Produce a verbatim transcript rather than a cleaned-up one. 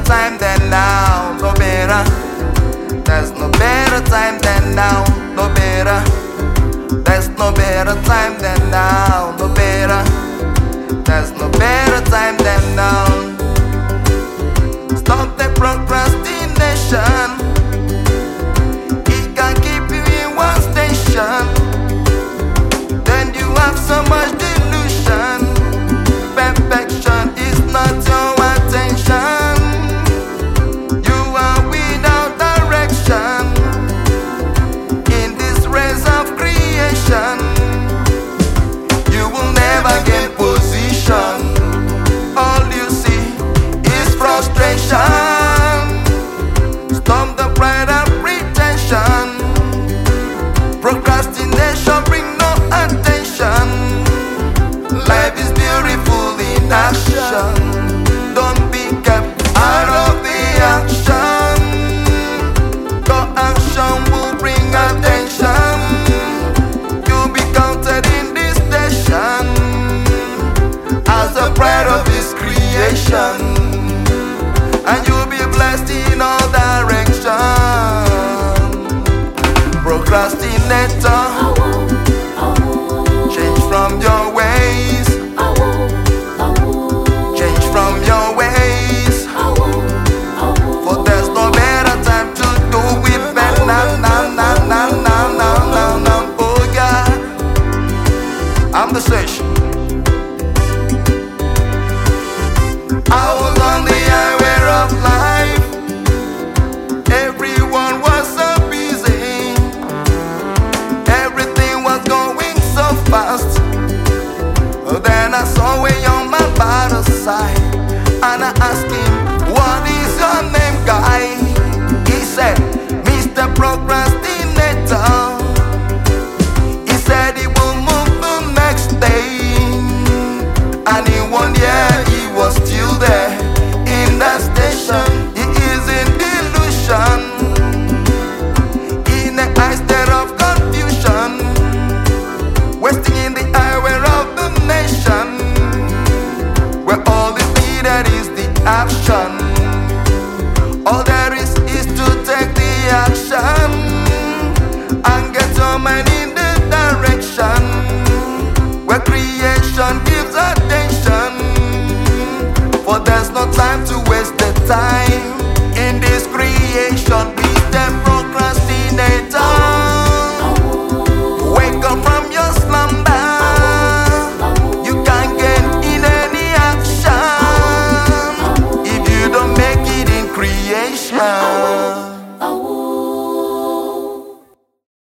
time than now, no better. There's no better time than now, no better. There's no better time than now, no better. There's no better time than now. Stop the procrastination. It can keep you in one station. Then you have so much delusion. Perfection is not your attention. You are without direction in this race of creation. You will never get position. All you see is frustration. Stop the pride and pretension. Procrastination bring no attention. Life is beautiful in action. Don't be kept out of the action. The action will bring attention. You'll be counted in this station as the pride of His creation, and you'll be blessed in all directions. Procrastinator, change from your ways. Change from your ways. For there's no better time to do it better. Now, now, now, now, now, now, now, now. Oh God, I'm the station. I was on the highway of life. Everyone was so busy. Everything was going so fast. Then I saw way on my battle side, and I asked him, what is your name, guy? He said, Mister Procrastinator. He said he will move the next day, and in one year he was still there in that station. He is in delusion, in a high state of confusion, wasting in the highway of the nation, where all is needed is the action. All there is is to take the action and get your mind in the direction where creation gives a